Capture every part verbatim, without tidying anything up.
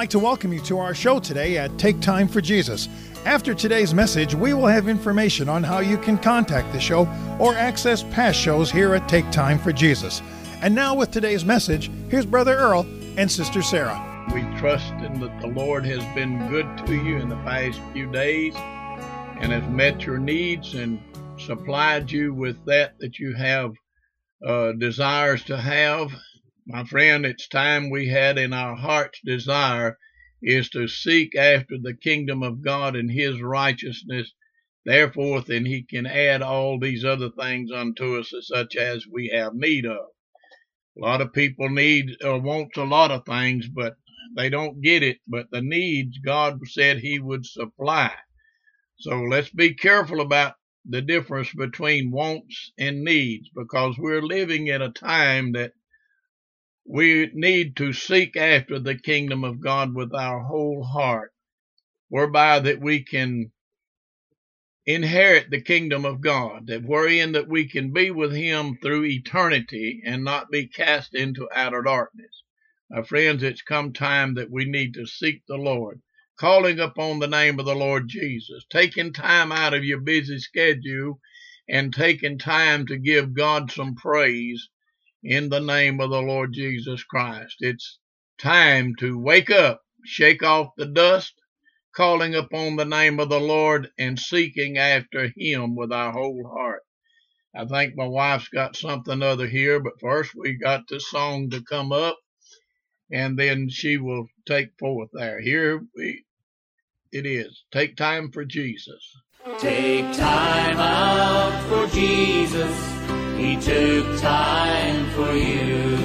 like to welcome you to our show today at Take Time for Jesus. After today's message, we will have information on how you can contact the show or access past shows here at Take Time for Jesus. And now with today's message, here's Brother Earl and Sister Sarah. We trust in that the Lord has been good to you in the past few days and has met your needs and supplied you with that that you have uh, desires to have. My friend, it's time we had in our heart's desire is to seek after the kingdom of God and his righteousness. Therefore, then he can add all these other things unto us, such as we have need of. A lot of people need or wants a lot of things, but they don't get it. But the needs, God said he would supply. So let's be careful about the difference between wants and needs, because we're living in a time that we need to seek after the kingdom of God with our whole heart, whereby that we can inherit the kingdom of God, that wherein that we can be with him through eternity and not be cast into outer darkness. My friends, it's come time that we need to seek the Lord, calling upon the name of the Lord Jesus, taking time out of your busy schedule and taking time to give God some praise in the name of the Lord Jesus Christ. It's time to wake up, shake off the dust, calling upon the name of the Lord and seeking after him with our whole heart. I think my wife's got something other here, but first we got this song to come up, and then she will take forth there. Here we, it is. Take time for Jesus. Take time out for Jesus. He took time for you.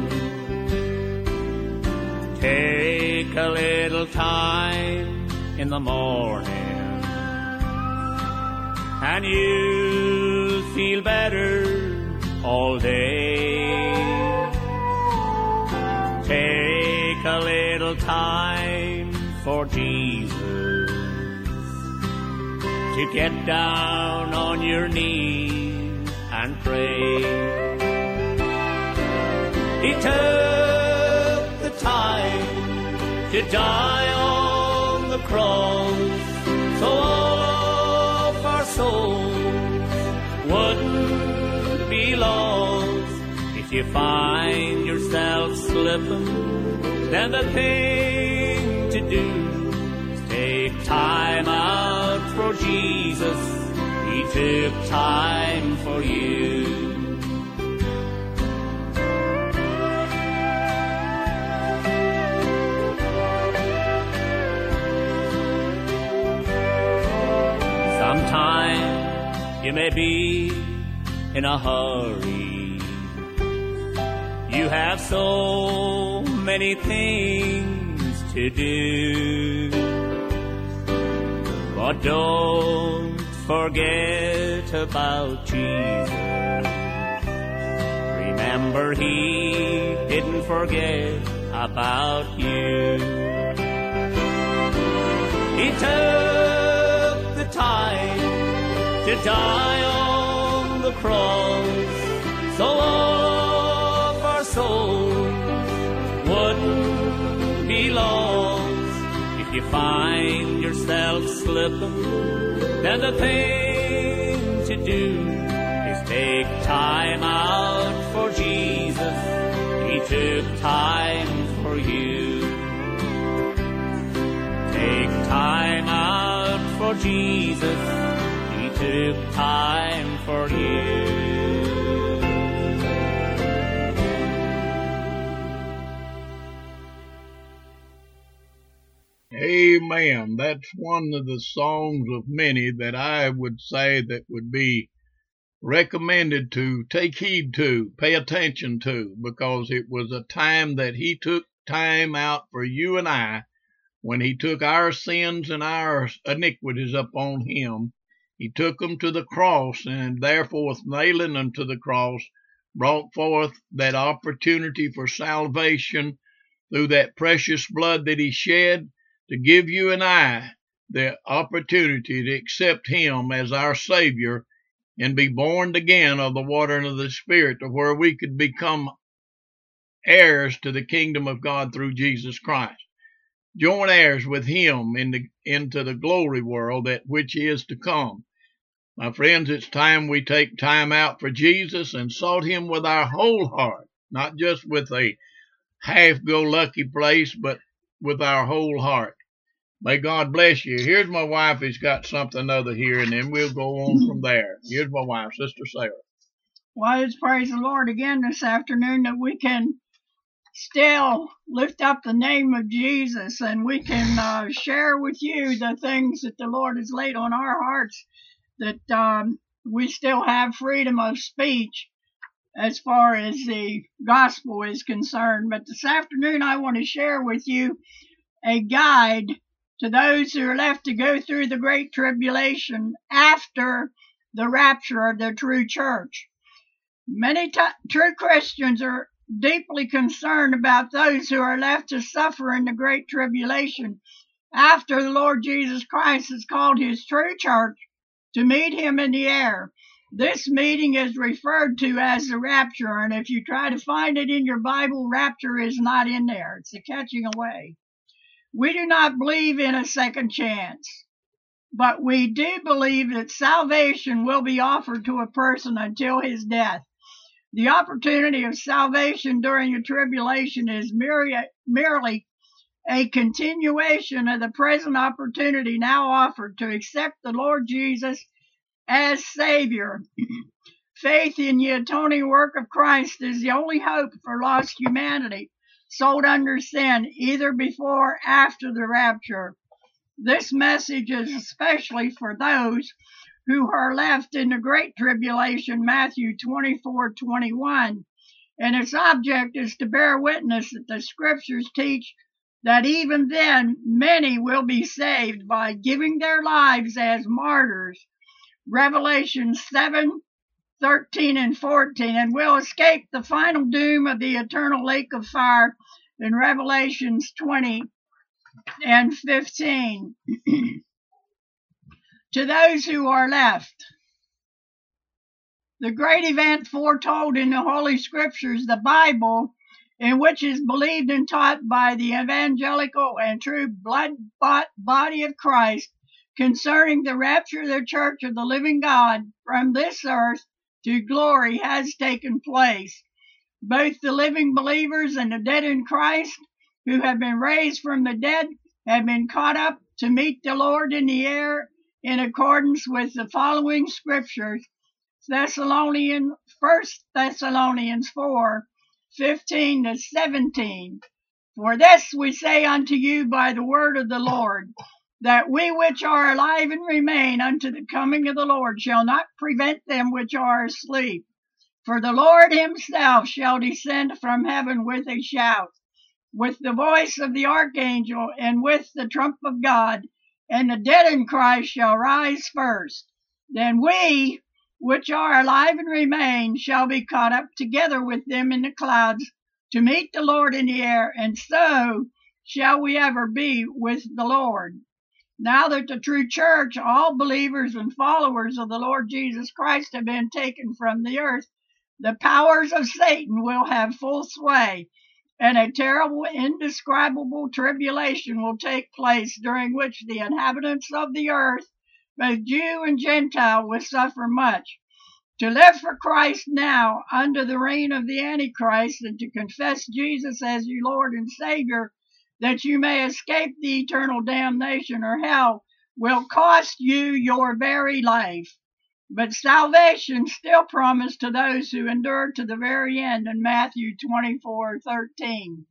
Take a little time in the morning, and you'll feel better all day. Take a little time for Jesus, to get down on your knees and pray. He took the time to die on the cross, so all of our souls wouldn't be lost. If you find yourself slipping, then the thing to do is take time out for Jesus. He took time for you. Sometimes you may be in a hurry. You have so many things to do, but don't forget about Jesus. Remember, he didn't forget about you. He took the time to die on the cross, so all of our souls wouldn't be lost. If you find yourself slipping, then the thing to do is take time out for Jesus. He took time for you. Take time out for Jesus. He took time for you. Amen. That's one of the songs of many that I would say that would be recommended to take heed to, pay attention to, because it was a time that he took time out for you and I, when he took our sins and our iniquities upon him. He took them to the cross, and therefore nailing them to the cross brought forth that opportunity for salvation through that precious blood that he shed, to give you and I the opportunity to accept him as our Savior and be born again of the water and of the Spirit, to where we could become heirs to the kingdom of God through Jesus Christ. joint heirs with him in the, into the glory world that which is to come. My friends, it's time we take time out for Jesus and sought him with our whole heart, not just with a half-go-lucky place, but with our whole heart. May God bless you. Here's my wife who's got something other here, and then we'll go on from there. Here's my wife, Sister Sarah. Well, let's praise the Lord again this afternoon that we can still lift up the name of Jesus, and we can uh, share with you the things that the Lord has laid on our hearts, that um, we still have freedom of speech as far as the gospel is concerned. But this afternoon I want to share with you a guide to those who are left to go through the great tribulation after the rapture of the true church. Many t- true Christians are deeply concerned about those who are left to suffer in the great tribulation after the Lord Jesus Christ has called his true church to meet him in the air. This meeting is referred to as the rapture, and if you try to find it in your Bible, rapture is not in there. It's the catching away. We do not believe in a second chance, but we do believe that salvation will be offered to a person until his death. The opportunity of salvation during the tribulation is merely a continuation of the present opportunity now offered to accept the Lord Jesus as Savior. Faith in the atoning work of Christ is the only hope for lost humanity sold under sin, either before or after the rapture. This message is especially for those who are left in the great tribulation, Matthew twenty-four twenty-one, and its object is to bear witness that the scriptures teach that even then many will be saved by giving their lives as martyrs, Revelation seven thirteen and fourteen, and will escape the final doom of the eternal lake of fire in Revelations twenty and fifteen. To those who are left, the great event foretold in the Holy Scriptures, the Bible, in which is believed and taught by the evangelical and true blood-bought body of Christ, concerning the rapture of the church of the living God from this earth to glory, has taken place. Both the living believers and the dead in Christ who have been raised from the dead have been caught up to meet the Lord in the air in accordance with the following scriptures. Thessalonians, First Thessalonians four fifteen to seventeen. For this we say unto you by the word of the Lord, that we which are alive and remain unto the coming of the Lord shall not prevent them which are asleep. For the Lord himself shall descend from heaven with a shout, with the voice of the archangel, and with the trump of God, and the dead in Christ shall rise first. Then we, which are alive and remain, shall be caught up together with them in the clouds to meet the Lord in the air, and so shall we ever be with the Lord. Now that the true church, all believers and followers of the Lord Jesus Christ, have been taken from the earth, the powers of Satan will have full sway, and a terrible, indescribable tribulation will take place, during which the inhabitants of the earth, both Jew and Gentile, will suffer much. To live for Christ now under the reign of the Antichrist, and to confess Jesus as your Lord and Savior, that you may escape the eternal damnation or hell, will cost you your very life. But salvation still promised to those who endure to the very end in Matthew twenty-four thirteen.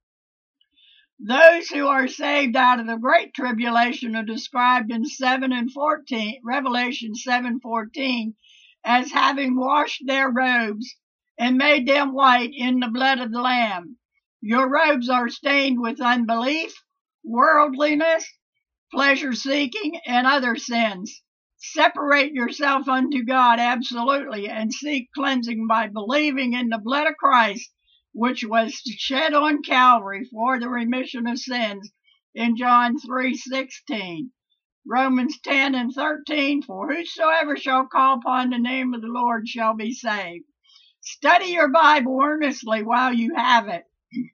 Those who are saved out of the great tribulation are described in seven and fourteen, Revelation seven fourteen, as having washed their robes and made them white in the blood of the Lamb. Your robes are stained with unbelief, worldliness, pleasure-seeking, and other sins. Separate yourself unto God absolutely, and seek cleansing by believing in the blood of Christ, which was shed on Calvary for the remission of sins, in John three sixteen. Romans ten and thirteen, for whosoever shall call upon the name of the Lord shall be saved. Study your Bible earnestly while you have it,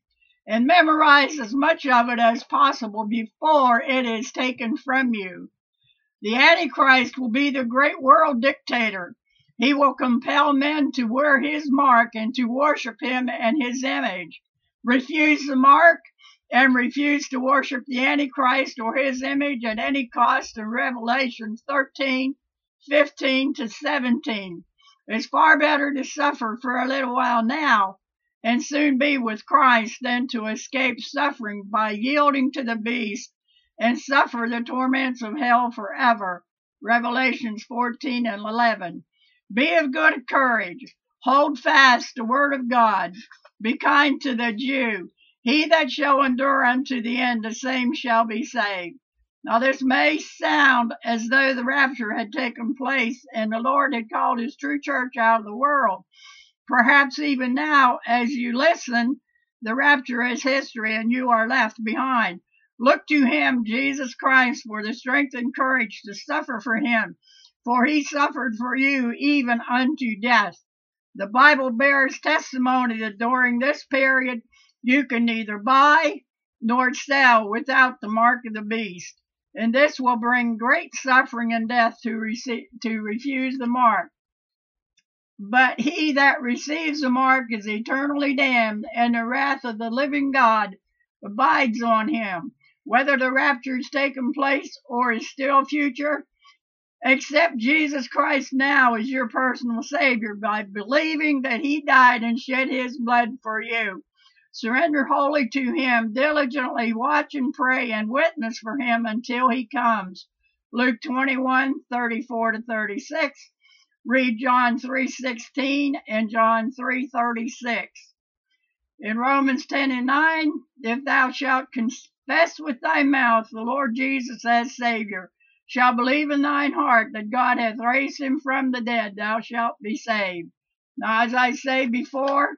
and memorize as much of it as possible before it is taken from you. The Antichrist will be the great world dictator. He will compel men to wear his mark and to worship him and his image. Refuse the mark and refuse to worship the Antichrist or his image at any cost in Revelation thirteen, fifteen to seventeen. It's far better to suffer for a little while now and soon be with Christ than to escape suffering by yielding to the beast and suffer the torments of hell forever. Revelations fourteen and eleven. Be of good courage. Hold fast the word of God. Be kind to the Jew. He that shall endure unto the end, the same shall be saved. Now this may sound as though the rapture had taken place and the Lord had called his true church out of the world. Perhaps even now, as you listen, the rapture is history and you are left behind. Look to him, Jesus Christ, for the strength and courage to suffer for him, for he suffered for you even unto death. The Bible bears testimony that during this period you can neither buy nor sell without the mark of the beast, and this will bring great suffering and death to, receive, to refuse the mark. But he that receives the mark is eternally damned, and the wrath of the living God abides on him. Whether the rapture is taking place or is still future, accept Jesus Christ now as your personal Savior by believing that he died and shed his blood for you. Surrender wholly to him, diligently watch and pray and witness for him until he comes. Luke twenty-one, thirty-four to thirty-six. Read John three sixteen and John three thirty-six. In Romans ten and nine, if thou shalt confess with thy mouth the Lord Jesus as Savior, shall believe in thine heart that God hath raised him from the dead, thou shalt be saved. Now, as I say before,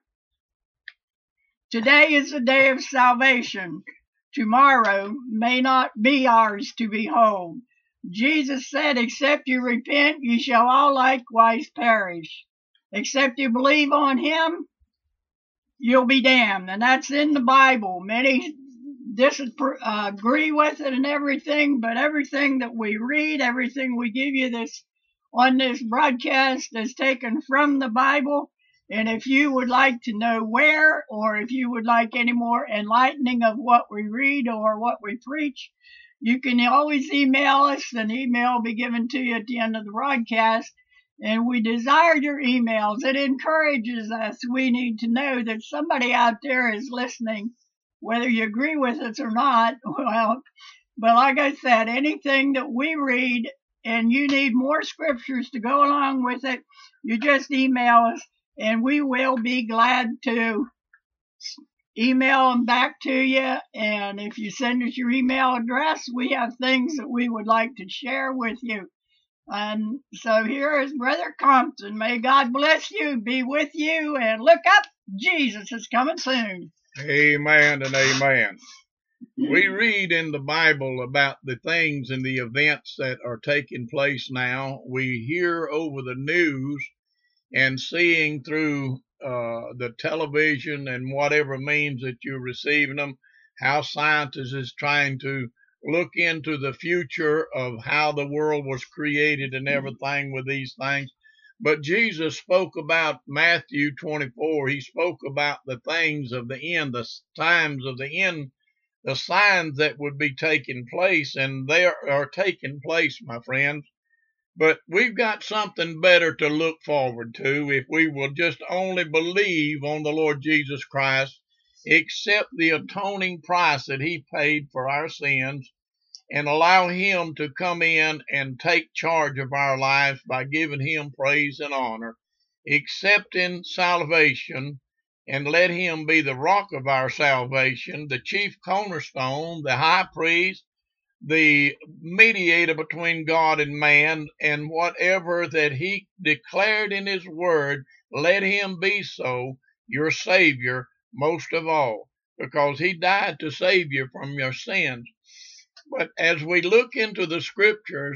today is the day of salvation. Tomorrow may not be ours to behold. Jesus said, except you repent, you shall all likewise perish. Except you believe on him, you'll be damned. And that's in the Bible. Many disagree with it and everything, but everything that we read, everything we give you this on this broadcast is taken from the Bible. And if you would like to know where, or if you would like any more enlightening of what we read or what we preach, you can always email us. An email will be given to you at the end of the broadcast. And we desire your emails. It encourages us. We need to know that somebody out there is listening, whether you agree with us or not. Well, but like I said, anything that we read and you need more scriptures to go along with it, you just email us and we will be glad to email them back to you. And if you send us your email address, we have things that we would like to share with you. And so here is Brother Compton. May God bless you, be with you, and look up. Jesus is coming soon. Amen and amen. We read in the Bible about the things and the events that are taking place now. We hear over the news and seeing through uh, the television and whatever means that you're receiving them, how scientists is trying to look into the future of how the world was created and everything with these things. But Jesus spoke about Matthew twenty-four. He spoke about the things of the end, the times of the end, the signs that would be taking place, and they are taking place, my friends. But we've got something better to look forward to if we will just only believe on the Lord Jesus Christ, accept the atoning price that he paid for our sins, and allow him to come in and take charge of our lives by giving him praise and honor, accepting salvation, and let him be the rock of our salvation, the chief cornerstone, the high priest, the mediator between God and man, and whatever that he declared in his word, let him be so, your Savior most of all, because he died to save you from your sins. But as we look into the scriptures,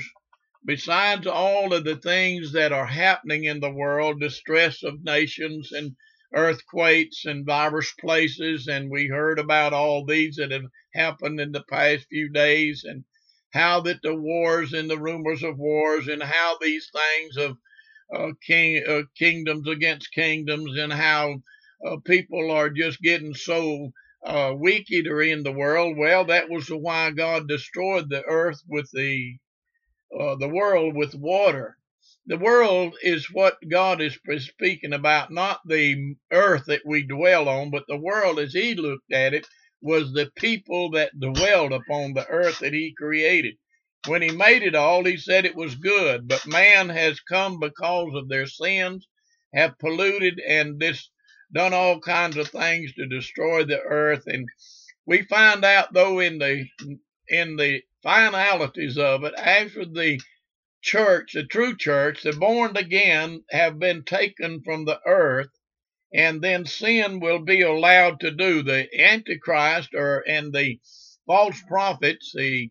besides all of the things that are happening in the world, distress of nations and earthquakes in various places, and we heard about all these that have happened in the past few days, and how that the wars and the rumors of wars, and how these things of uh, king uh, kingdoms against kingdoms, and how uh, people are just getting so uh, wicked in the world. Well, that was why God destroyed the earth with the uh, the world with water. The world is what God is speaking about, not the earth that we dwell on, but the world as he looked at it was the people that dwelled upon the earth that he created. When he made it all, he said it was good, but man has come because of their sins, have polluted and this, done all kinds of things to destroy the earth. And we find out, though, in the in the finalities of it, after the church, the true church, the born again, have been taken from the earth, and then sin will be allowed to do. The Antichrist or and the false prophets, the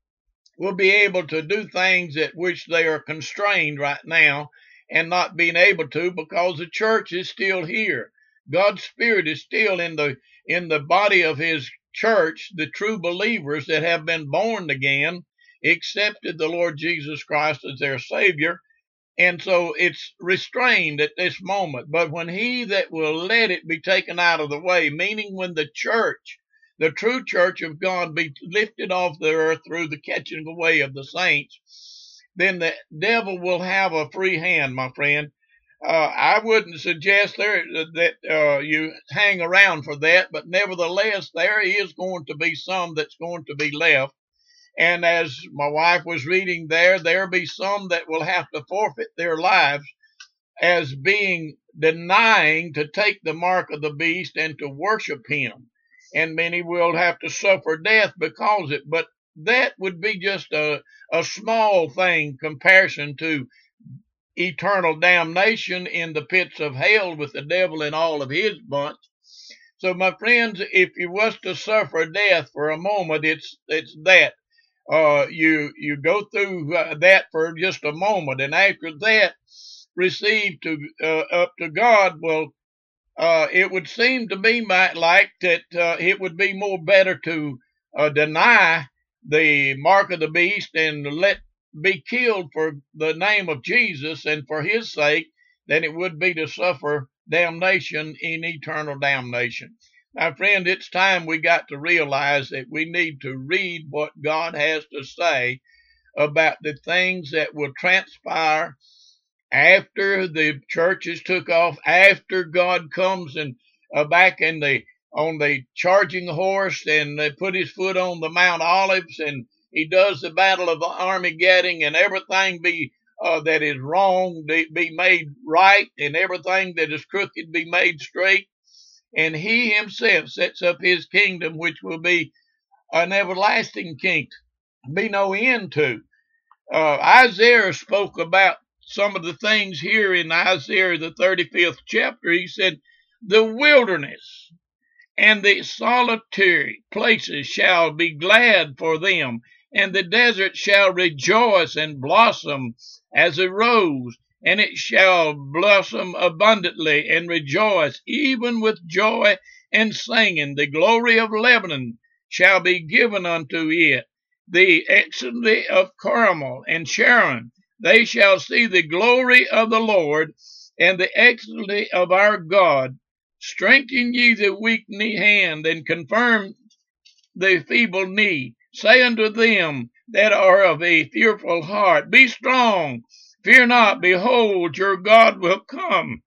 will be able to do things at which they are constrained right now and not being able to, because the church is still here. God's Spirit is still in the in the body of his church, the true believers that have been born again, accepted the Lord Jesus Christ as their Savior, and so it's restrained at this moment. But when he that will let it be taken out of the way, meaning when the church, the true church of God, be lifted off the earth through the catching away of the saints, then the devil will have a free hand, my friend. Uh, I wouldn't suggest there that uh, you hang around for that, but nevertheless, there is going to be some that's going to be left. And as my wife was reading there, there'll be some that will have to forfeit their lives as being denying to take the mark of the beast and to worship him. And many will have to suffer death because of it. But that would be just a, a small thing comparison to eternal damnation in the pits of hell with the devil and all of his bunch. So, my friends, if you was to suffer death for a moment, it's it's that. Uh, you you go through uh, that for just a moment, and after that, receive to uh, up to God. Well, uh, it would seem to me like that uh, it would be more better to uh, deny the mark of the beast and let be killed for the name of Jesus and for his sake than it would be to suffer damnation in eternal damnation. My friend, it's time we got to realize that we need to read what God has to say about the things that will transpire after the churches took off, after God comes and uh, back in the on the charging horse and they put his foot on the Mount Olives and he does the battle of Armageddon, and everything be uh, that is wrong be, be made right, and everything that is crooked be made straight. And he himself sets up his kingdom, which will be an everlasting kingdom, be no end to. Uh, Isaiah spoke about some of the things here in Isaiah, the thirty-fifth chapter. He said, the wilderness and the solitary places shall be glad for them, and the desert shall rejoice and blossom as a rose, and it shall blossom abundantly and rejoice, even with joy and singing. The glory of Lebanon shall be given unto it, the excellency of Carmel and Sharon. They shall see the glory of the Lord and the excellency of our God. Strengthen ye the weak knee hand, and confirm the feeble knee. Say unto them that are of a fearful heart, be strong, fear not, behold, your God will come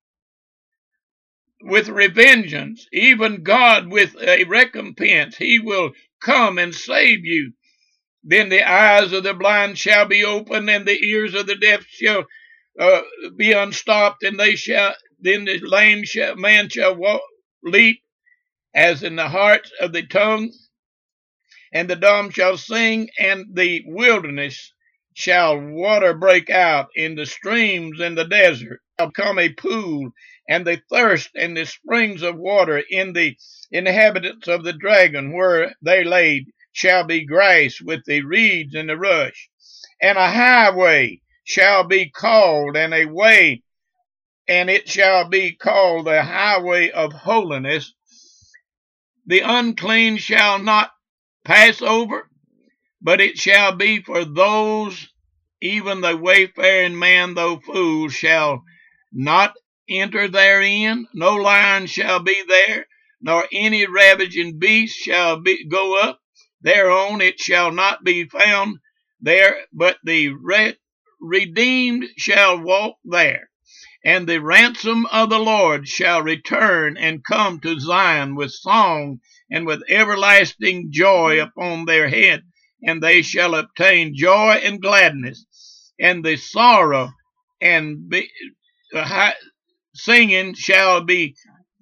with revengeance, even God with a recompense. He will come and save you. Then the eyes of the blind shall be opened, and the ears of the deaf shall uh, be unstopped, and they shall, then the lame shall, man shall walk, leap, as in the heart of the tongue, and the dumb shall sing, and the wilderness shall water break out, in the streams in the desert shall come a pool, and the thirst and the springs of water in the inhabitants of the dragon where they laid shall be grass with the reeds and the rush, and a highway shall be called, and a way and it shall be called the highway of holiness. The unclean shall not pass over, but it shall be for those, even the wayfaring man, though fool, shall not enter therein. No lion shall be there, nor any ravaging beast shall be, go up thereon. It shall not be found there, but the re- redeemed shall walk there. And the ransom of the Lord shall return and come to Zion with song and with everlasting joy upon their head. And they shall obtain joy and gladness, and the sorrow and be, uh, singing shall be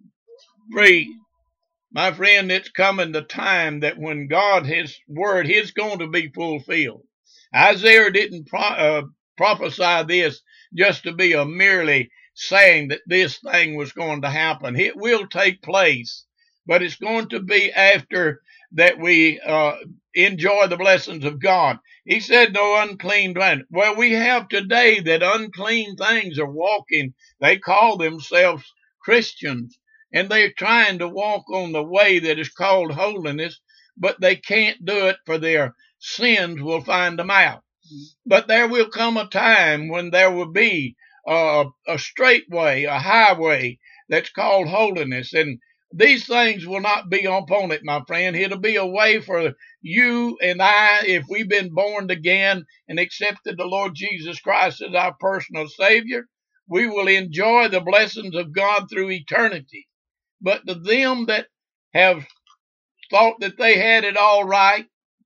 free. My friend, it's coming the time that when God, His word, is going to be fulfilled. Isaiah didn't pro- uh, prophesy this just to be a merely saying that this thing was going to happen. It will take place, but it's going to be after that we uh, enjoy the blessings of God. He said, no unclean thing. Well, we have today that unclean things are walking. They call themselves Christians, and they're trying to walk on the way that is called holiness, but they can't do it, for their sins will find them out. But there will come a time when there will be uh, a straight way, a highway that's called holiness, and these things will not be upon it, my friend. It'll be a way for you and I, if we've been born again and accepted the Lord Jesus Christ as our personal Savior, we will enjoy the blessings of God through eternity. But to them that have thought that they had it all right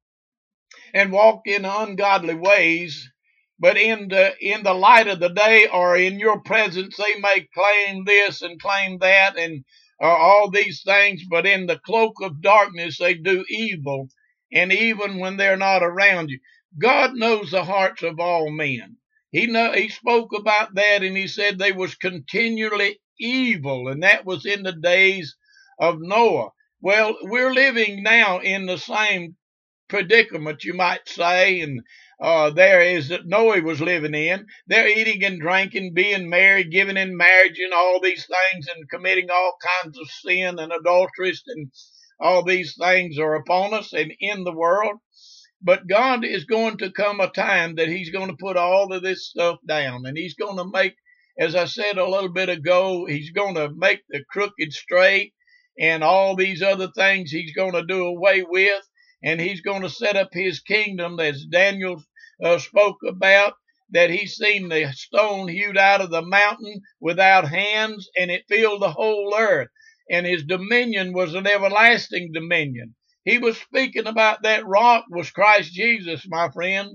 and walked in ungodly ways, but in the in the light of the day or in your presence, they may claim this and claim that and uh, all these things, but in the cloak of darkness they do evil, and even when they're not around you. God knows the hearts of all men. He know He spoke about that, and He said they was continually evil, and that was in the days of Noah. Well, we're living now in the same predicament, you might say, and uh, there is that Noah was living in. They're eating and drinking, being married, giving in marriage, and all these things, and committing all kinds of sin and adulteries, and all these things are upon us and in the world. But God is going to come a time that He's going to put all of this stuff down, and He's going to make, as I said a little bit ago, He's going to make the crooked straight, and all these other things He's going to do away with. And He's going to set up His kingdom, as Daniel uh, spoke about, that He's seen the stone hewed out of the mountain without hands, and it filled the whole earth. And His dominion was an everlasting dominion. He was speaking about that rock was Christ Jesus, my friend.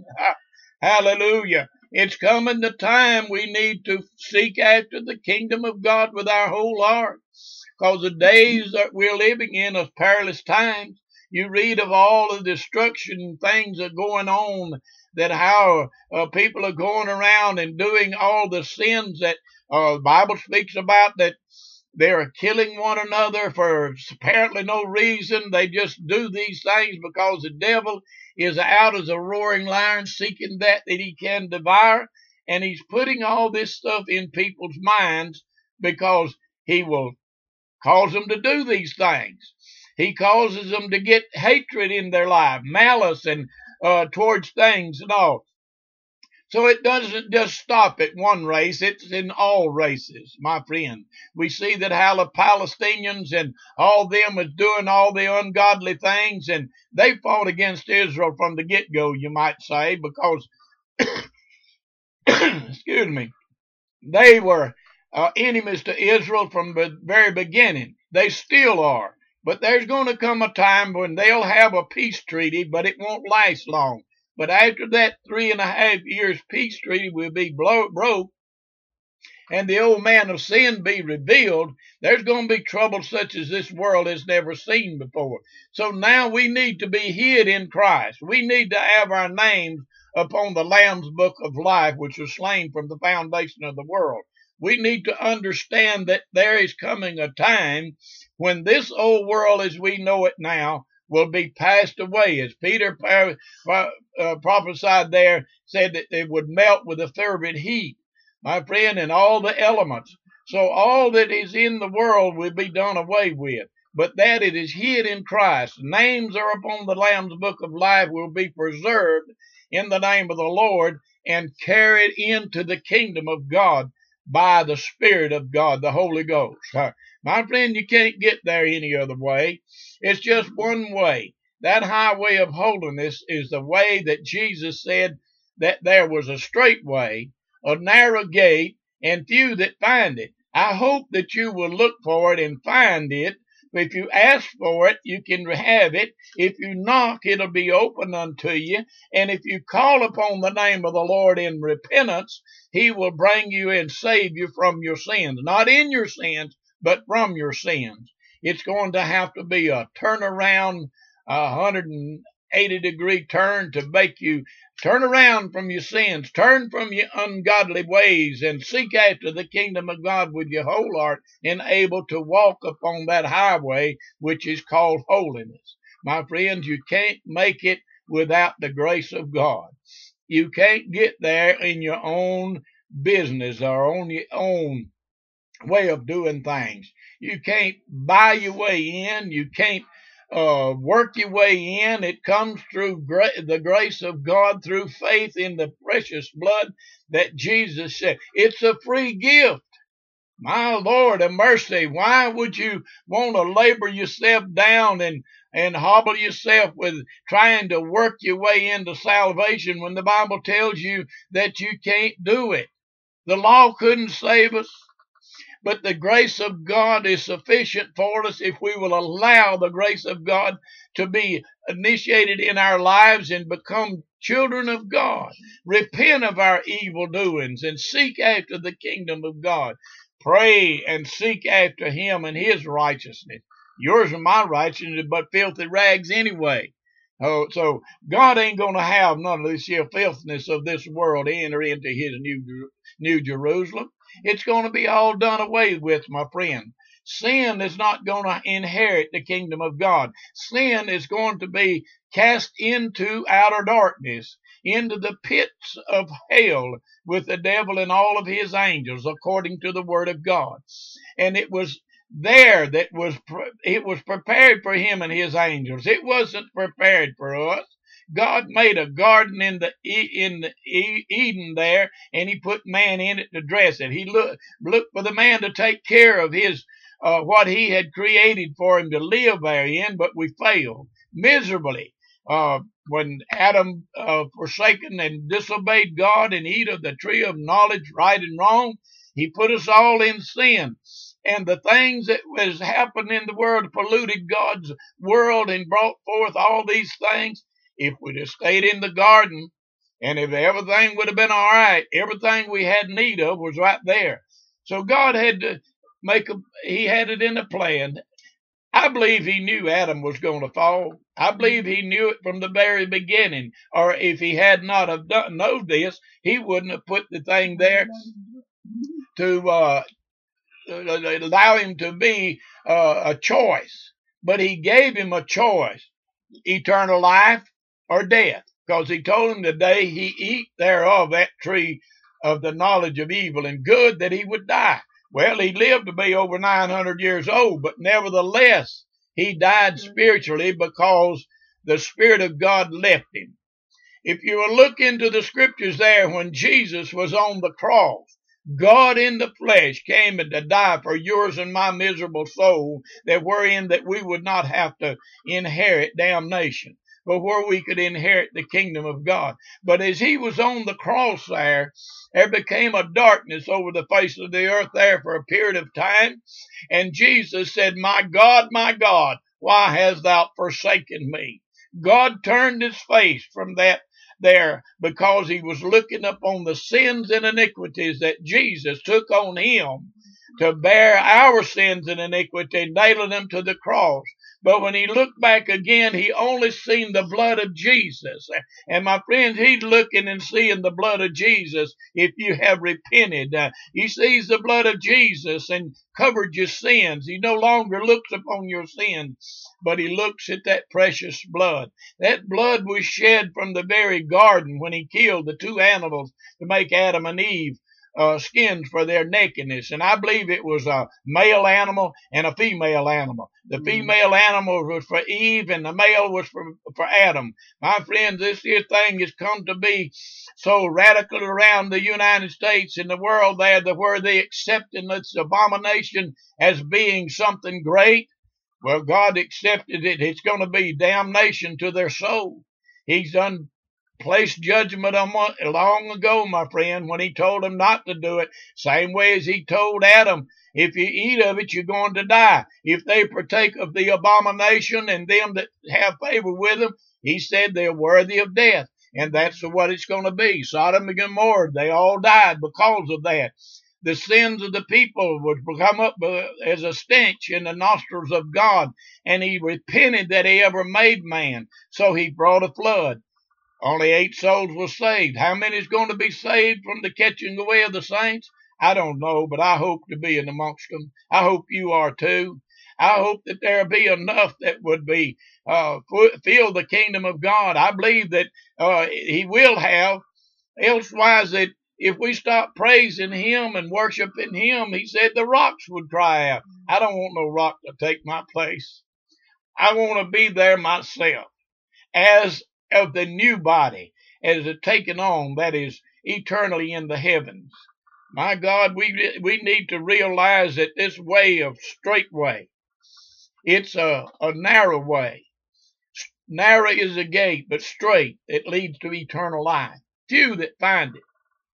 Hallelujah. It's coming the time we need to seek after the kingdom of God with our whole heart, because the days that we're living in are perilous times. You read of all the destruction things that are going on, that how uh, people are going around and doing all the sins that uh, the Bible speaks about, that they're killing one another for apparently no reason. They just do these things because the devil is out as a roaring lion seeking that that he can devour. And he's putting all this stuff in people's minds because he will cause them to do these things. He causes them to get hatred in their life, malice and uh, towards things and all. So it doesn't just stop at one race, it's in all races, my friend. We see that how the Palestinians and all them is doing all the ungodly things, and they fought against Israel from the get-go, you might say, because, excuse me, they were uh, enemies to Israel from the very beginning. They still are. But there's going to come a time when they'll have a peace treaty, but it won't last long. But after that three and a half years peace treaty will be blow, broke, and the old man of sin be revealed, there's going to be trouble such as this world has never seen before. So now we need to be hid in Christ. We need to have our names upon the Lamb's book of life, which was slain from the foundation of the world. We need to understand that there is coming a time when this old world as we know it now will be passed away. As Peter uh, prophesied there, said that it would melt with a fervent heat, my friend, and all the elements. So all that is in the world will be done away with. But that it is hid in Christ. Names are upon the Lamb's book of life will be preserved in the name of the Lord and carried into the kingdom of God by the Spirit of God, the Holy Ghost. My friend, you can't get there any other way. It's just one way. That highway of holiness is the way that Jesus said that there was a straight way, a narrow gate, and few that find it. I hope that you will look for it and find it. If you ask for it, you can have it. If you knock, it'll be open unto you. And if you call upon the name of the Lord in repentance, he will bring you and save you from your sins. Not in your sins, but from your sins. It's going to have to be a turnaround, a one hundred eighty degree turn to make you turn around from your sins, turn from your ungodly ways, and seek after the kingdom of God with your whole heart, and able to walk upon that highway which is called holiness. My friends, you can't make it without the grace of God. You can't get there in your own business or on your own way of doing things. You can't buy your way in. You can't Uh, work your way in. It comes through gra- the grace of God, through faith in the precious blood that Jesus shed. It's a free gift. My Lord of mercy, why would you want to labor yourself down and, and hobble yourself with trying to work your way into salvation when the Bible tells you that you can't do it? The law couldn't save us. But the grace of God is sufficient for us if we will allow the grace of God to be initiated in our lives and become children of God. Repent of our evil doings and seek after the kingdom of God. Pray and seek after him and his righteousness. Yours and my righteousness but filthy rags anyway. Oh, so God ain't going to have none of this here filthiness of this world enter into his new, new Jerusalem. It's going to be all done away with, my friend. Sin is not going to inherit the kingdom of God. Sin is going to be cast into outer darkness, into the pits of hell with the devil and all of his angels, according to the word of God. And it was there that was it was prepared for him and his angels. It wasn't prepared for us. God made a garden in the in the Eden there, and he put man in it to dress it. He looked looked for the man to take care of his uh, what he had created for him to live therein, but we failed miserably. Uh, when Adam uh, forsaken and disobeyed God and eat of the tree of knowledge, right and wrong, he put us all in sin. And the things that was happening in the world polluted God's world and brought forth all these things. If we'd have stayed in the garden, and if everything would have been all right, everything we had need of was right there. So God had to make a, he had it in a plan. I believe he knew Adam was going to fall. I believe he knew it from the very beginning. Or if he had not have done, known this, he wouldn't have put the thing there to uh, allow him to be uh, a choice. But he gave him a choice, eternal life or death, because he told him the day he eat thereof, that tree of the knowledge of evil and good, that he would die. Well, he lived to be over nine hundred years old, but nevertheless, he died spiritually because the Spirit of God left him. If you will look into the scriptures there, when Jesus was on the cross, God in the flesh came to die for yours and my miserable soul, that wherein that we would not have to inherit damnation, but where we could inherit the kingdom of God. But as he was on the cross there, there became a darkness over the face of the earth there for a period of time. And Jesus said, "My God, my God, why hast thou forsaken me?" God turned his face from that there because he was looking upon the sins and iniquities that Jesus took on him to bear our sins and iniquity, nailing them to the cross. But when he looked back again, he only seen the blood of Jesus. And my friends, he's looking and seeing the blood of Jesus if you have repented. Uh, he sees the blood of Jesus and covered your sins. He no longer looks upon your sins, but he looks at that precious blood. That blood was shed from the very garden when he killed the two animals to make Adam and Eve uh, skins for their nakedness. And I believe it was a male animal and a female animal. The female animal was for Eve and the male was for, for Adam. My friends, this here thing has come to be so radical around the United States and the world there that where they accepted this abomination as being something great. Well, God accepted it. It's going to be damnation to their soul. He's done placed judgment on one long ago, my friend, when he told them not to do it. Same way as he told Adam, if you eat of it, you're going to die. If they partake of the abomination and them that have favor with them, he said they're worthy of death. And that's what it's going to be. Sodom and Gomorrah, they all died because of that. The sins of the people would come up as a stench in the nostrils of God, and he repented that he ever made man. So he brought a flood. Only eight souls were saved. How many is going to be saved from the catching away of the saints? I don't know, but I hope to be in amongst them. I hope you are too. I hope that there be enough that would be uh, feel the kingdom of God. I believe that uh, he will have. Elsewise, that if we stop praising him and worshiping him, he said the rocks would cry out. I don't want no rock to take my place. I want to be there myself as of the new body, as it taken on, that is eternally in the heavens. My God, we we need to realize that this way of straight way, it's a, a narrow way. Narrow is the gate, but straight, it leads to eternal life. Few that find it.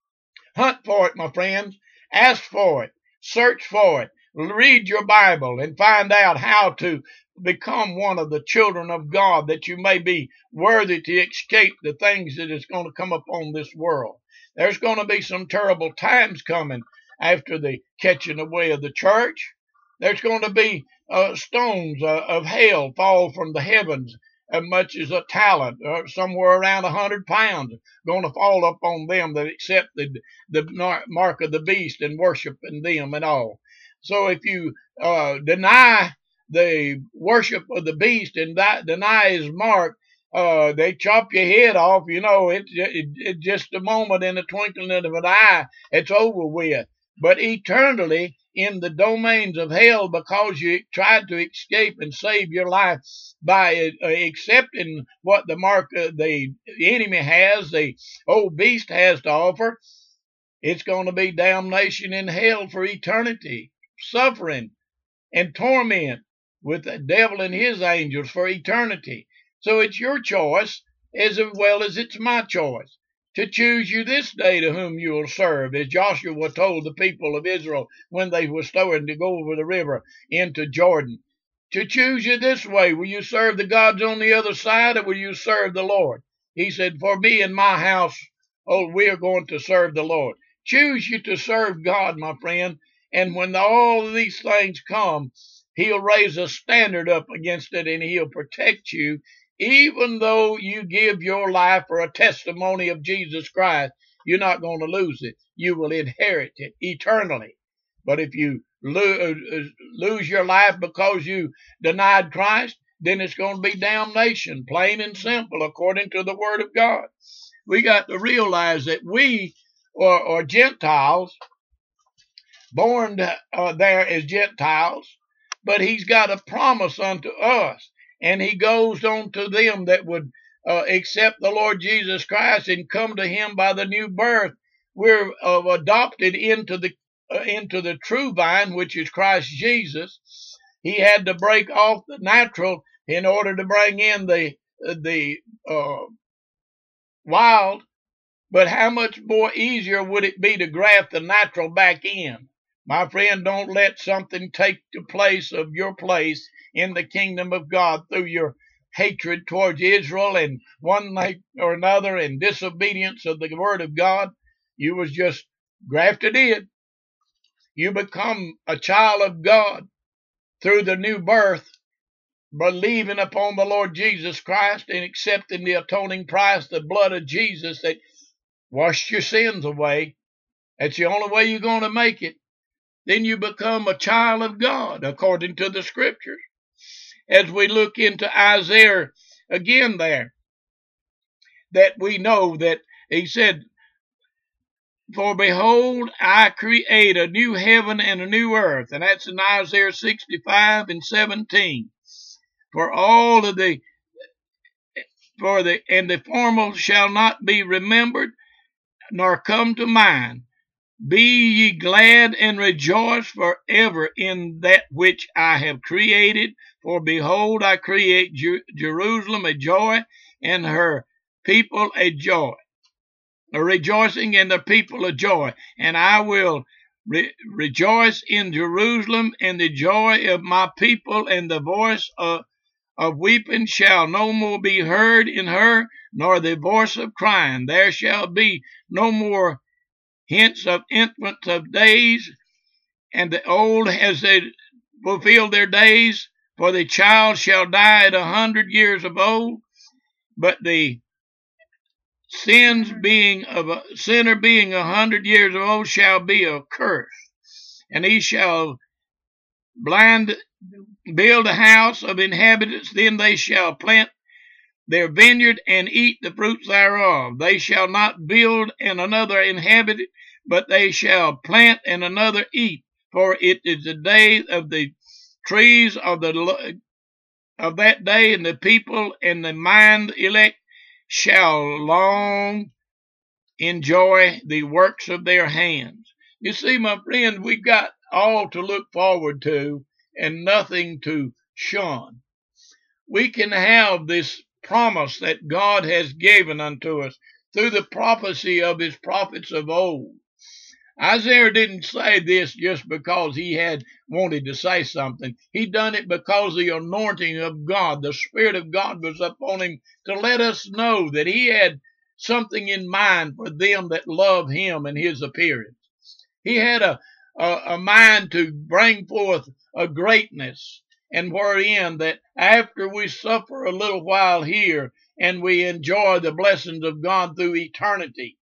Hunt for it, my friends. Ask for it. Search for it. Read your Bible and find out how to become one of the children of God, that you may be worthy to escape the things that is going to come upon this world. There's going to be some terrible times coming after the catching away of the church. There's going to be uh, stones uh, of hell fall from the heavens, as much as a talent, uh, somewhere around a hundred pounds, going to fall upon them that accepted the mark of the beast and worshiping them and all. So if you uh, deny the worship of the beast and that, deny his mark, uh, they chop your head off. You know, it's it, it just a moment, in the twinkling of an eye, it's over with. But eternally in the domains of hell, because you tried to escape and save your life by uh, accepting what the mark uh, the enemy has, the old beast has to offer, it's going to be damnation in hell for eternity, suffering and torment with the devil and his angels for eternity. So it's your choice as well as it's my choice to choose you this day to whom you will serve, as Joshua told the people of Israel when they were starting to go over the river into Jordan. To choose you this way, will you serve the gods on the other side, or will you serve the Lord? He said, for me and my house, oh, we are going to serve the Lord. Choose you to serve God, my friend, and when all of these things come, he'll raise a standard up against it, and he'll protect you. Even though you give your life for a testimony of Jesus Christ, you're not going to lose it. You will inherit it eternally. But if you lo- lose your life because you denied Christ, then it's going to be damnation, plain and simple, according to the Word of God. We got to realize that we are, are Gentiles, born uh, there as Gentiles, but he's got a promise unto us. And he goes on to them that would uh, accept the Lord Jesus Christ and come to him by the new birth. We're uh, adopted into the uh, into the true vine, which is Christ Jesus. He had to break off the natural in order to bring in the the uh, wild. But how much more easier would it be to graft the natural back in? My friend, don't let something take the place of your place in the kingdom of God through your hatred towards Israel and one like or another and disobedience of the word of God. You was just grafted in. You become a child of God through the new birth, believing upon the Lord Jesus Christ and accepting the atoning price, the blood of Jesus that washed your sins away. That's the only way you're going to make it. Then you become a child of God according to the scriptures. As we look into Isaiah again there, that we know that he said, For behold, I create a new heaven and a new earth. And that's in Isaiah sixty-five and seventeen. For all of the, for the, and the former shall not be remembered, nor come to mind. Be ye glad and rejoice forever in that which I have created. For behold, I create Jer- Jerusalem a joy, and her people a joy. A rejoicing, and the people a joy. And I will re- rejoice in Jerusalem, and the joy of my people, and the voice of, of weeping shall no more be heard in her, nor the voice of crying. There shall be no more hints of infants of days, and the old as they fulfill their days. For the child shall die at a hundred years of old, but the sins being of a sinner being a hundred years of old shall be a curse. And he shall blind build a house of inhabitants, then they shall plant their vineyard and eat the fruits thereof. They shall not build and another inhabit it, but they shall plant and another eat. For it is the day of the trees of the of that day, and the people and the mind elect shall long enjoy the works of their hands. You see, my friend, we've got all to look forward to and nothing to shun. We can have this promise that God has given unto us through the prophecy of his prophets of old. Isaiah didn't say this just because he had wanted to say something. He done it because the anointing of God, the Spirit of God was upon him to let us know that he had something in mind for them that love him and his appearance. He had a, a, a mind to bring forth a greatness, and wherein that after we suffer a little while here and we enjoy the blessings of God through eternity,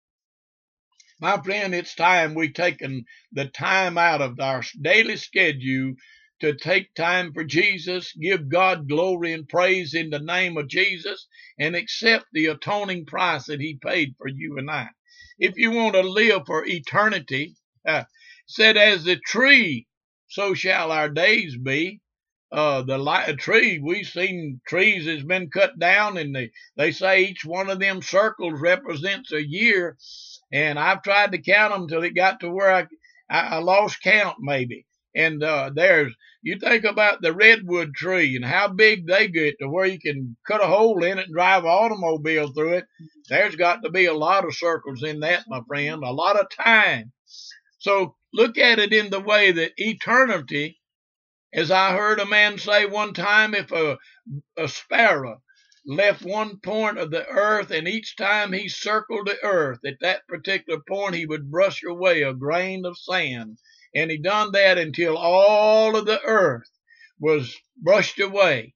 my friend, it's time we taken the time out of our daily schedule to take time for Jesus, give God glory and praise in the name of Jesus, and accept the atoning price that he paid for you and I. If you want to live for eternity, uh, said, as the tree, so shall our days be. Uh, the li- tree, we've seen trees has been cut down, and they, they say each one of them circles represents a year. And I've tried to count them till it got to where I, I, I lost count maybe. And uh, there's, you think about the redwood tree and how big they get to where you can cut a hole in it and drive an automobile through it. There's got to be a lot of circles in that, my friend, a lot of time. So look at it in the way that eternity, as I heard a man say one time, if a, a sparrow left one point of the earth, and each time he circled the earth, at that particular point he would brush away a grain of sand. And he done that until all of the earth was brushed away.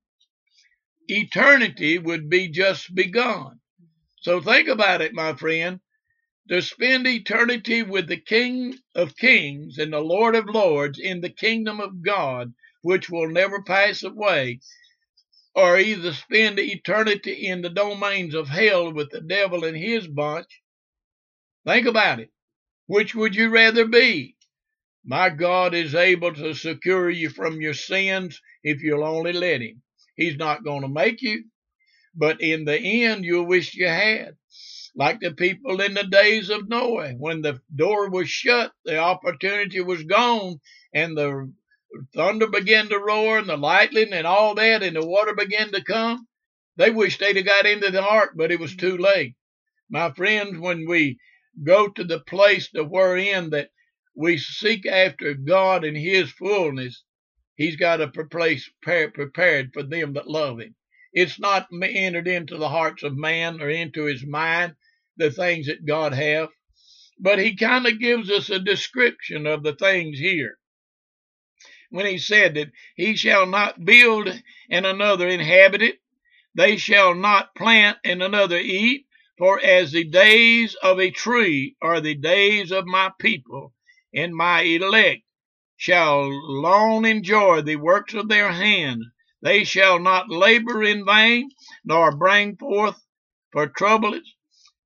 Eternity would be just begun. So think about it, my friend. To spend eternity with the King of Kings and the Lord of Lords in the kingdom of God, which will never pass away, or either spend eternity in the domains of hell with the devil and his bunch. Think about it. Which would you rather be? My God is able to secure you from your sins if you'll only let him. He's not going to make you, but in the end, you'll wish you had. Like the people in the days of Noah, when the door was shut, the opportunity was gone, and the thunder began to roar, and the lightning and all that, and the water began to come. They wished they'd have got into the ark, but it was too late. My friends, when we go to the place to wherein that we seek after God and his fullness, he's got a place prepared for them that love him. It's not entered into the hearts of man or into his mind, the things that God have, but he kind of gives us a description of the things here. When he said that he shall not build and another inhabit it, they shall not plant and another eat, for as the days of a tree are the days of my people, and my elect shall long enjoy the works of their hands. They shall not labor in vain, nor bring forth for troubles.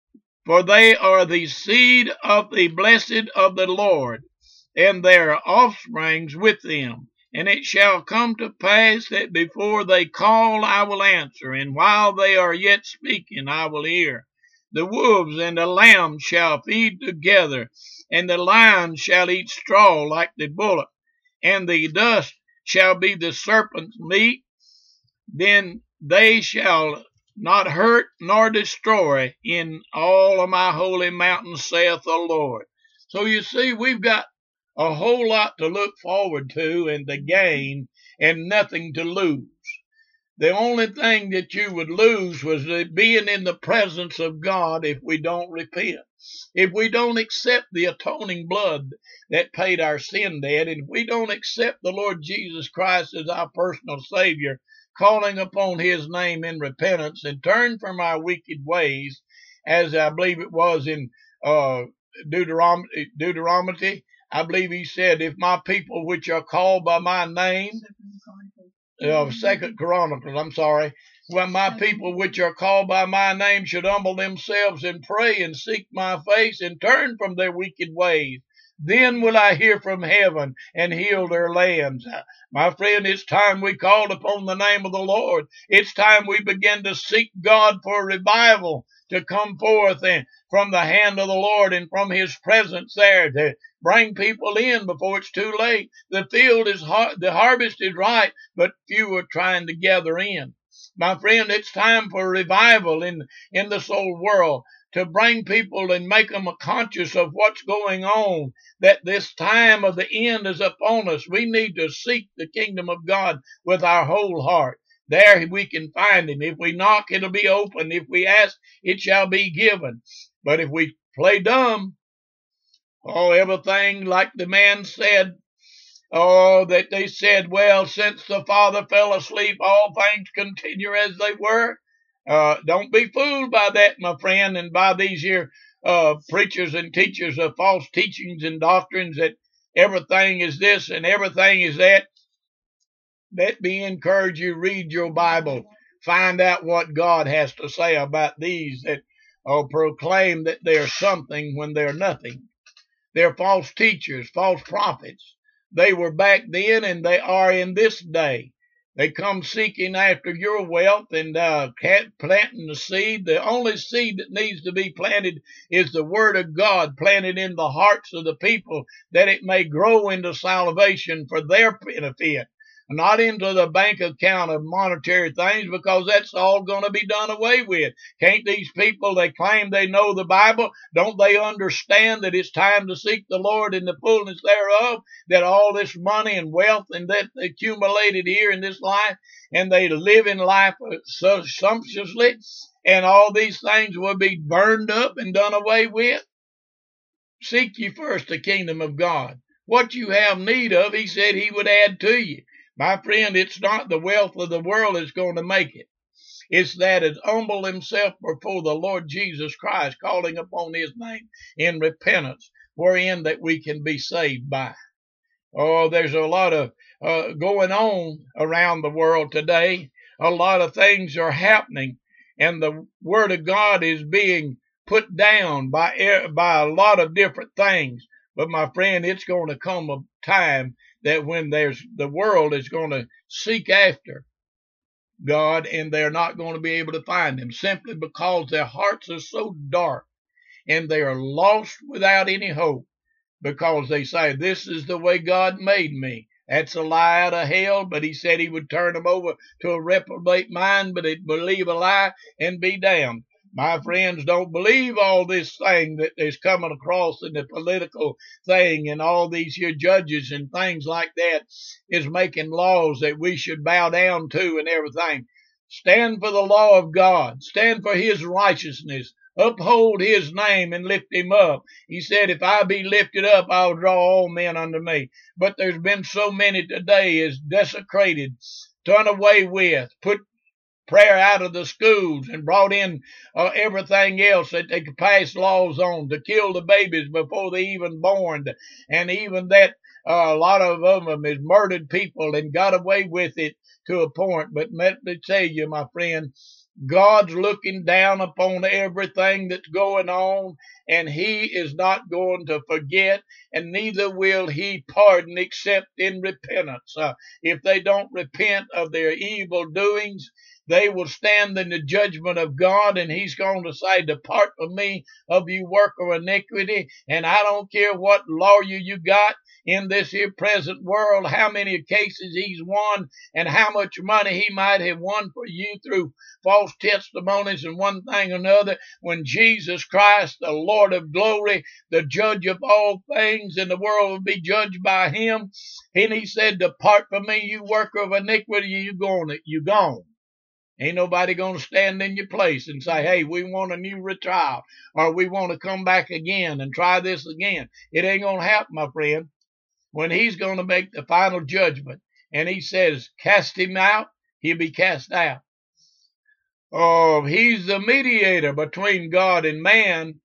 for they are the seed of the blessed of the Lord, and their offsprings with them. And it shall come to pass that before they call, I will answer, and while they are yet speaking, I will hear. The wolves and the lambs shall feed together, and the lion shall eat straw like the bullock, and the dust shall be the serpent's meat. Then they shall not hurt nor destroy in all of my holy mountains, saith the Lord. So you see, we've got a whole lot to look forward to and to gain, and nothing to lose. The only thing that you would lose was being in the presence of God if we don't repent. If we don't accept the atoning blood that paid our sin debt, and if we don't accept the Lord Jesus Christ as our personal Savior, calling upon His name in repentance and turn from our wicked ways, as I believe it was in uh, Deuteronomy, Deuteronomy, I believe He said, if my people which are called by my name, uh, Second Chronicles, I'm sorry, when my people which are called by my name should humble themselves and pray and seek my face and turn from their wicked ways, then will I hear from heaven and heal their lands. My friend, it's time we called upon the name of the Lord. It's time we begin to seek God for revival to come forth and from the hand of the Lord and from His presence there to bring people in before it's too late. The field is har- the harvest is ripe, but few are trying to gather in. My friend, it's time for revival in, in this old world, to bring people and make them conscious of what's going on, that this time of the end is upon us. We need to seek the kingdom of God with our whole heart. There we can find Him. If we knock, it'll be open. If we ask, it shall be given. But if we play dumb, oh, everything like the man said, oh, that they said, well, since the Father fell asleep, all things continue as they were. Uh, don't be fooled by that, my friend, and by these here uh, preachers and teachers of false teachings and doctrines that everything is this and everything is that. Let me encourage you, read your Bible. Find out what God has to say about these that uh, proclaim that they're something when they're nothing. They're false teachers, false prophets. They were back then and they are in this day. They come seeking after your wealth and uh, planting the seed. The only seed that needs to be planted is the Word of God planted in the hearts of the people, that it may grow into salvation for their benefit, not into the bank account of monetary things, because that's all going to be done away with. Can't these people, they claim they know the Bible, don't they understand that it's time to seek the Lord in the fullness thereof, that all this money and wealth and that accumulated here in this life, and they live in life so sumptuously, and all these things will be burned up and done away with? Seek ye first the kingdom of God. What you have need of, He said He would add to you. My friend, it's not the wealth of the world that's going to make it. It's that it humble himself before the Lord Jesus Christ, calling upon His name in repentance, wherein that we can be saved by. Oh, there's a lot of uh, going on around the world today. A lot of things are happening, and the Word of God is being put down by, by a lot of different things. But my friend, it's going to come a time that when there's the world is going to seek after God, and they're not going to be able to find Him, simply because their hearts are so dark and they are lost without any hope, because they say, this is the way God made me. That's a lie out of hell, but He said He would turn them over to a reprobate mind, but it believe a lie and be damned. My friends, don't believe all this thing that is coming across in the political thing, and all these here judges and things like that is making laws that we should bow down to and everything. Stand for the law of God. Stand for His righteousness. Uphold His name and lift Him up. He said, if I be lifted up, I'll draw all men unto me. But there's been so many today is desecrated, done away with, put prayer out of the schools, and brought in uh, everything else that they could pass laws on to kill the babies before they even born. And even that, uh, a lot of them is murdered people and got away with it to a point. But let me tell you, my friend, God's looking down upon everything that's going on, and he is not going to forget, and neither will he pardon except in repentance. Uh, if they don't repent of their evil doings, they will stand in the judgment of God, and he's going to say, depart from me, of you worker of iniquity. And I don't care what lawyer you got in this here present world, how many cases he's won, and how much money he might have won for you through false testimonies and one thing or another. When Jesus Christ, the Lord of glory, the judge of all things, and the world will be judged by him, and he said, depart from me, you worker of iniquity, you gone, you gone. Ain't nobody going to stand in your place and say, hey, we want a new retrial, or we want to come back again and try this again. It ain't going to happen, my friend. When he's going to make the final judgment, and he says, cast him out, he'll be cast out. Oh, he's the mediator between God and man,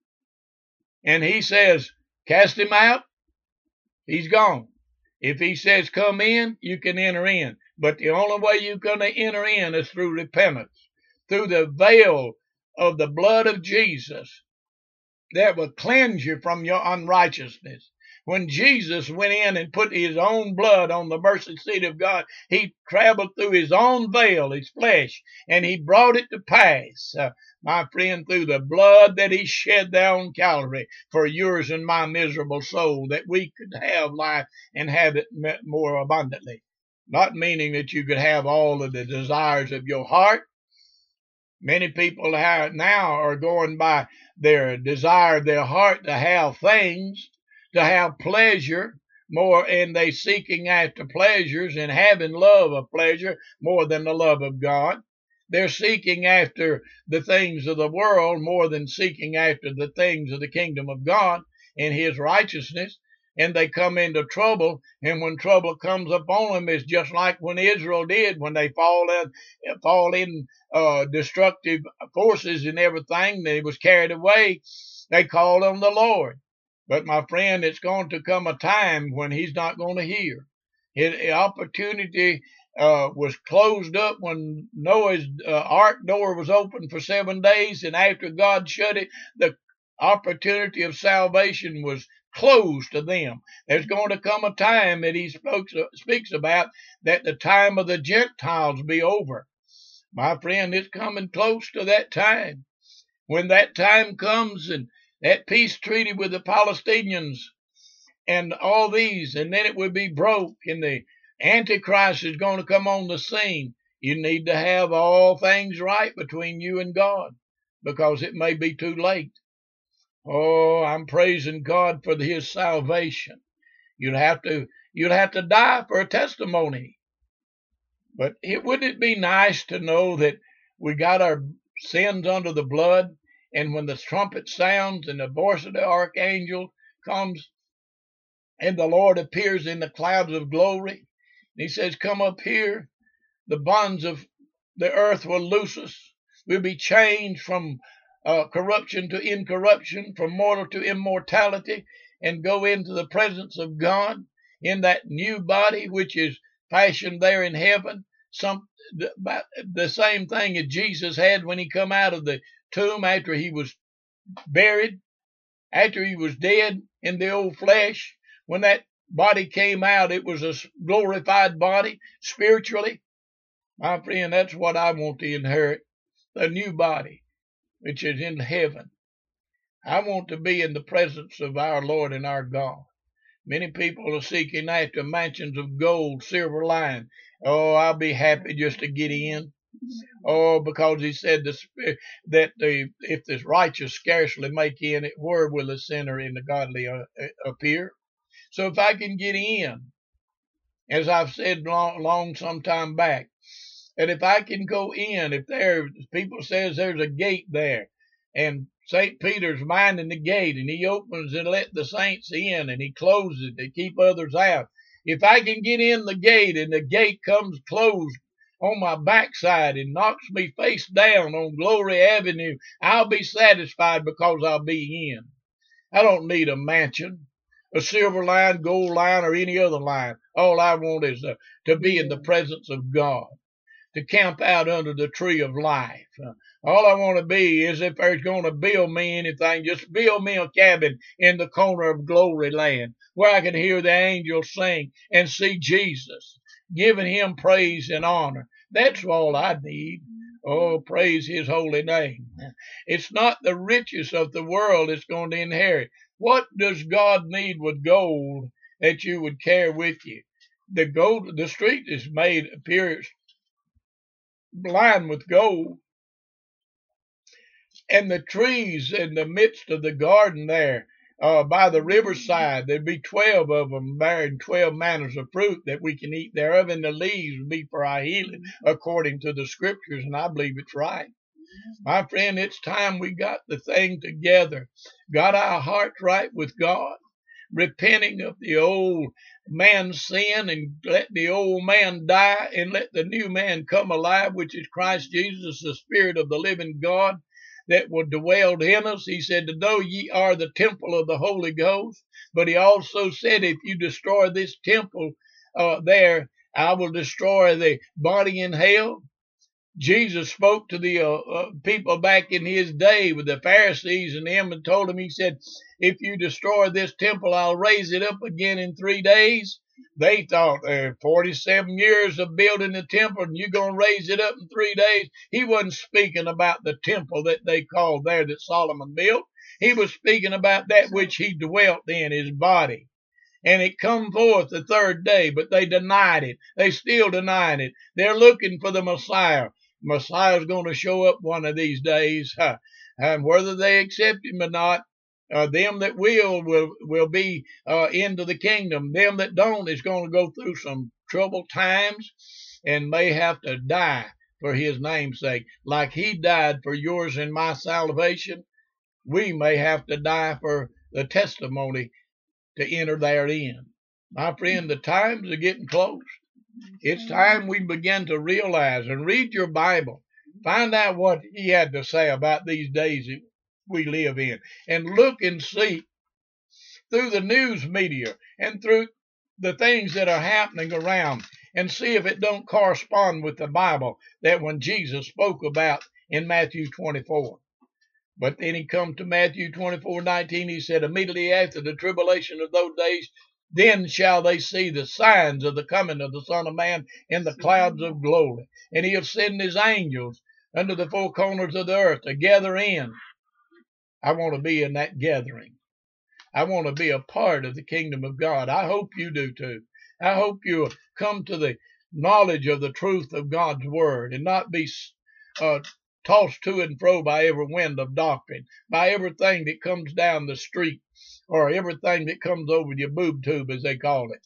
and he says, cast him out, he's gone. If he says, come in, you can enter in. But the only way you're going to enter in is through repentance, through the veil of the blood of Jesus that will cleanse you from your unrighteousness. When Jesus went in and put his own blood on the mercy seat of God, he traveled through his own veil, his flesh, and he brought it to pass, uh, my friend, through the blood that he shed there on Calvary for yours and my miserable soul, that we could have life and have it more abundantly. Not meaning that you could have all of the desires of your heart. Many people have, now are going by their desire of their heart to have things, to have pleasure more, and they seeking after pleasures and having love of pleasure more than the love of God. They're seeking after the things of the world more than seeking after the things of the kingdom of God and his righteousness. And they come into trouble, and when trouble comes upon them, it's just like when Israel did, when they fall in, fall in uh, destructive forces and everything, they was carried away, they called on the Lord. But my friend, it's going to come a time when he's not going to hear. His opportunity uh, was closed up when Noah's uh, ark door was open for seven days, and after God shut it, the opportunity of salvation was closed to them. There's going to come a time that he speaks, speaks about, that the time of the Gentiles be over. My friend, it's coming close to that time. When that time comes, and that peace treaty with the Palestinians and all these, and then it will be broke, and the Antichrist is going to come on the scene. You need to have all things right between you and God, because it may be too late. Oh, I'm praising God for his salvation. You'd have to, you'd have to die for a testimony. But it, wouldn't it be nice to know that we got our sins under the blood, and when the trumpet sounds and the voice of the archangel comes, and the Lord appears in the clouds of glory, and he says, come up here, the bonds of the earth will loose us. We'll be changed from Uh, corruption to incorruption, from mortal to immortality, and go into the presence of God in that new body which is fashioned there in heaven. Some the, the same thing that Jesus had when he come out of the tomb after he was buried, after he was dead in the old flesh. When that body came out, it was a glorified body spiritually. My friend, that's what I want to inherit, the new body which is in heaven. I want to be in the presence of our Lord and our God. Many people are seeking after mansions of gold, silver lined. Oh, I'll be happy just to get in. Oh, because he said the, that the, if the righteous scarcely make in it, where will the sinner and the godly uh, appear? So if I can get in, as I've said long, long some time back, and if I can go in, if there, people says there's a gate there, and Saint Peter's minding the gate, and he opens and let the saints in, and he closes it to keep others out. If I can get in the gate, and the gate comes closed on my backside and knocks me face down on Glory Avenue, I'll be satisfied, because I'll be in. I don't need a mansion, a silver line, gold line, or any other line. All I want is uh, to be in the presence of God. to camp out under the tree of life. Uh, all I want to be is, if there's going to build me anything, just build me a cabin in the corner of glory land where I can hear the angels sing and see Jesus, giving him praise and honor. That's all I need. Oh, praise his holy name. It's not the riches of the world that's going to inherit. What does God need with gold that you would carry with you? The gold, the street is made appears blind with gold. And the trees in the midst of the garden there, uh, by the riverside, there'd be twelve of them bearing twelve manners of fruit that we can eat thereof, and the leaves would be for our healing, according to the scriptures, and I believe it's right. My friend, it's time we got the thing together, got our hearts right with God, repenting of the old man's sin, and let the old man die and let the new man come alive, which is Christ Jesus, the Spirit of the living God that will dwell in us. He said, though ye are the temple of the Holy Ghost, but he also said, if you destroy this temple uh, there, I will destroy the body in hell. Jesus spoke to the uh, uh, people back in his day with the Pharisees and them and told them, he said, if you destroy this temple, I'll raise it up again in three days. They thought uh, forty-seven years of building the temple and you're going to raise it up in three days. He wasn't speaking about the temple that they called there that Solomon built. He was speaking about that which he dwelt in, his body. And it come forth the third day, but they denied it. They still denied it. They're looking for the Messiah. Messiah's going to show up one of these days. Huh? And whether they accept him or not, Uh, them that will will will be uh, into the kingdom. Them that don't is going to go through some troubled times and may have to die for his name's sake. Like he died for yours and my salvation, we may have to die for the testimony to enter therein. My friend, the times are getting close. It's time we begin to realize and read your Bible. Find out what he had to say about these days we live in, and look and see through the news media and through the things that are happening around, and see if it don't correspond with the Bible that when Jesus spoke about in Matthew twenty-four. But then he come to Matthew twenty-four nineteen. He said, immediately after the tribulation of those days, then shall they see the signs of the coming of the Son of Man in the clouds of glory, and he'll send his angels under the four corners of the earth to gather in. I want to be in that gathering. I want to be a part of the kingdom of God. I hope you do too. I hope you'll come to the knowledge of the truth of God's word and not be uh, tossed to and fro by every wind of doctrine, by everything that comes down the street, or everything that comes over your boob tube, as they call it,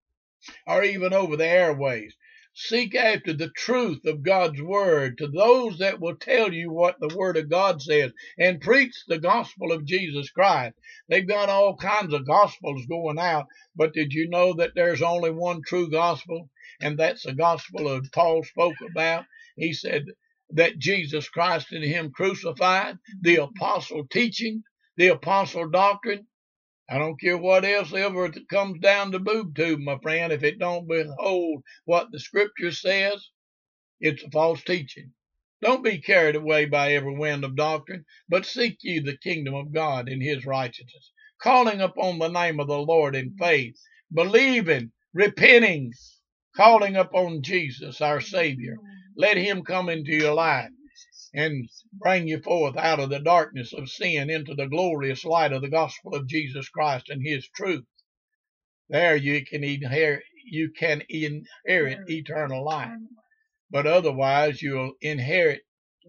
or even over the airways. Seek after the truth of God's word to those that will tell you what the word of God says, and preach the gospel of Jesus Christ. They've got all kinds of gospels going out, but did you know that there's only one true gospel? And that's the gospel that Paul spoke about. He said that Jesus Christ and him crucified, the apostle teaching, the apostle doctrine. I don't care what else ever comes down the boob tube, my friend. If it don't behold what the scripture says, it's a false teaching. Don't be carried away by every wind of doctrine, but seek ye the kingdom of God in his righteousness, calling upon the name of the Lord in faith, believing, repenting, calling upon Jesus, our Savior. Let him come into your life and bring you forth out of the darkness of sin into the glorious light of the gospel of Jesus Christ and his truth. There you can inherit, you can inherit eternal life, but otherwise you'll inherit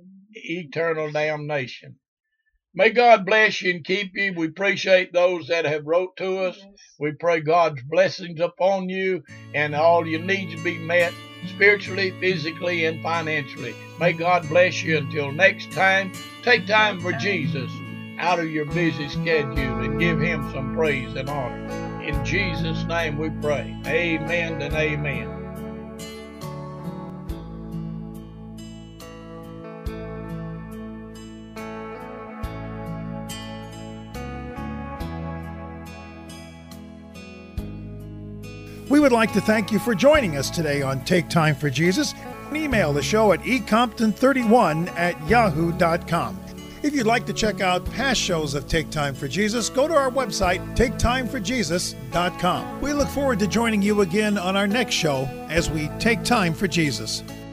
eternal damnation. May God bless you and keep you. We appreciate those that have wrote to us. We pray God's blessings upon you and all your needs be met spiritually, physically, and financially. May God bless you. Until next time, take time for Jesus out of your busy schedule and give him some praise and honor. In Jesus' name we pray. Amen and amen. We would like to thank you for joining us today on Take Time for Jesus. Email the show at e compton thirty-one at yahoo dot com. If you'd like to check out past shows of Take Time for Jesus, go to our website, take time for jesus dot com. We look forward to joining you again on our next show as we take time for Jesus.